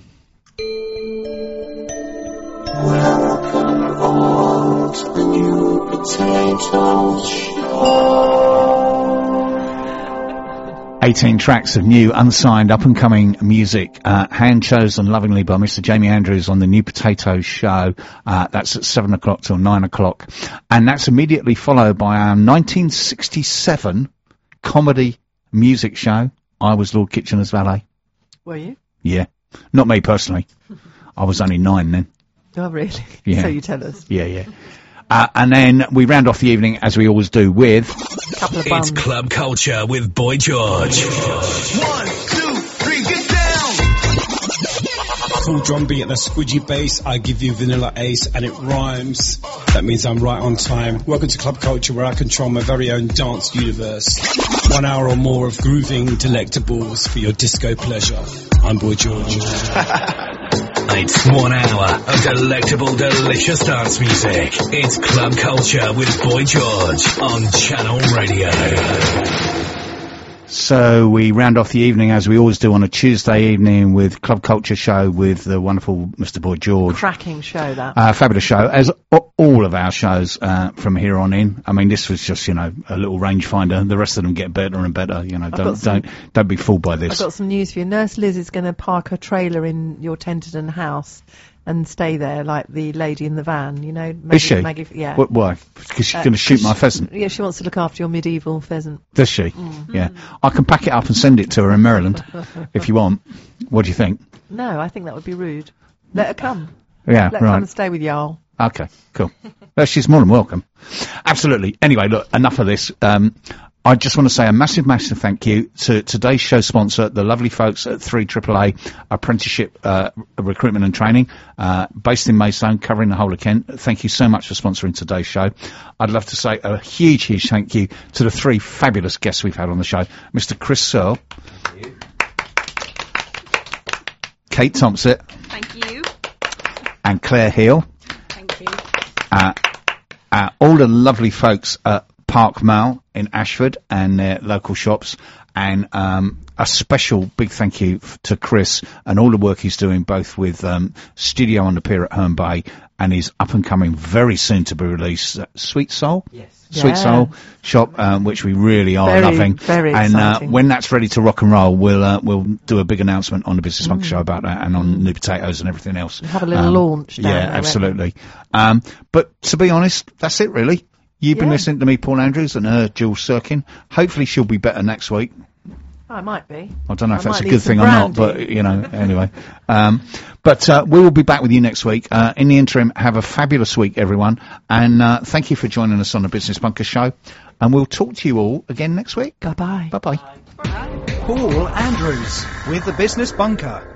Welcome all to the New Potato Show. 18 tracks of new, unsigned, up-and-coming music, hand-chosen lovingly by Mr. Jamie Andrews on the New Potato Show. That's at 7 o'clock till 9 o'clock. And that's immediately followed by our 1967 comedy music show, I Was Lord Kitchener's Valet. Were you? Yeah. Not me personally. I was only 9 then. Oh, really? Yeah. So you tell us. Yeah. And then we round off the evening, as we always do, with... Couple of bums. It's Club Culture with Boy George. 1, 2, 3, get down! Full drum beat and a squidgy bass. I give you Vanilla Ace and it rhymes. That means I'm right on time. Welcome to Club Culture, where I control my very own dance universe. 1 hour or more of grooving delectables for your disco pleasure. I'm Boy George. It's 1 hour of delectable, delicious dance music. It's Club Culture with Boy George on Channel Radio. So we round off the evening as we always do on a Tuesday evening with Club Culture Show with the wonderful Mr. Boy George. Cracking show, that. Fabulous show, as all of our shows from here on in. I mean, this was just, a little rangefinder. The rest of them get better and better. Don't be fooled by this. I've got some news for you. Nurse Liz is going to park her trailer in your Tenterden house and stay there like the lady in the van, Maggie, is she? Maggie, yeah. Why? Because she's going to shoot my pheasant. Yeah, she wants to look after your medieval pheasant. Does she? Yeah. I can pack it up and send it to her in Maryland if you want. What do you think? No, I think that would be rude. Let her come. Yeah, Let her right. come and stay with y'all. Okay, cool. She's more than welcome. Absolutely. Anyway, look, enough of this. I just want to say a massive, massive thank you to today's show sponsor, the lovely folks at 3AAA Apprenticeship Recruitment and Training, based in Maidstone, covering the whole of Kent. Thank you so much for sponsoring today's show. I'd love to say a huge, huge thank you to the three fabulous guests we've had on the show. Mr. Chris Searle. Thank you. Kate Thompson. Thank you. And Claire Hill. Thank you. All the lovely folks at Park Mall in Ashford and their local shops, and a special big thank you to Chris and all the work he's doing both with Studio on the Pier at Herne Bay and his up and coming, very soon to be released Sweet Soul. Yes. Sweet Soul shop, which we really are loving. Very and exciting. when that's ready to rock and roll, we'll do a big announcement on the Business Bunker Show about that, and on New Potatoes and everything else. Have a little launch down Yeah, there, absolutely. But to be honest, that's it really. You've been listening to me, Paul Andrews, and Jules Sirkin. Hopefully she'll be better next week. I might be. I don't know if that's might a need good some thing or not, but, brandy. anyway. But we will be back with you next week. In the interim, have a fabulous week, everyone. And thank you for joining us on the Business Bunker Show. And we'll talk to you all again next week. Bye-bye. Bye-bye. Paul Andrews with the Business Bunker.